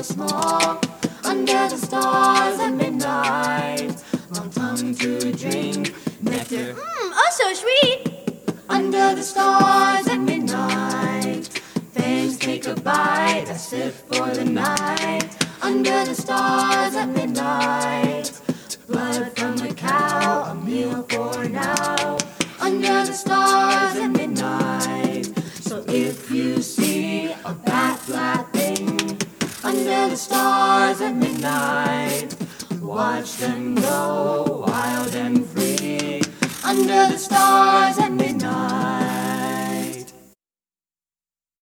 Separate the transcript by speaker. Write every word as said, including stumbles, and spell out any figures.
Speaker 1: small. Under the stars at midnight, long tongue to drink nectar.
Speaker 2: Mmm, oh so sweet.
Speaker 1: Under the stars at midnight, things take a bite, a sip for the night. Under the stars at midnight, blood from the cow, a meal for now. Under the stars at midnight, so if you see a bat flapping under the stars at midnight, watch them go wild and free. Under the stars at